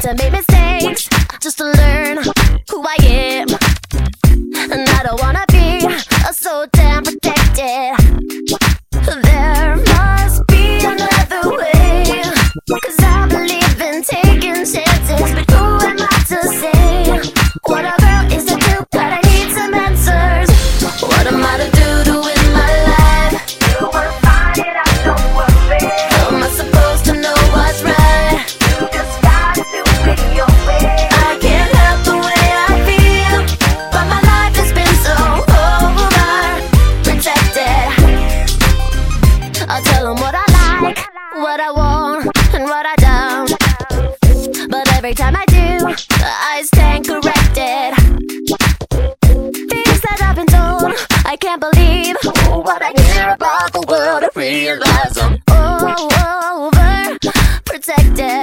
to make mistakes, just to learn who I am. And I don't wanna be so damn protected. There must be another way, 'cause I believe in taking chances. But who am I to say what a girl is to do? But I need some answers. What am I to do with my life? You will find it out, don't worry. How am I supposed to know what's right? You just gotta do it your way. I can't help the way I feel, but my life has been so overprotected. I'll tell them what I like, what I want, and what I don't. But every time I do, I stand corrected. Things that I've been told, I can't believe what I hear about the world. I realize I'm overprotected.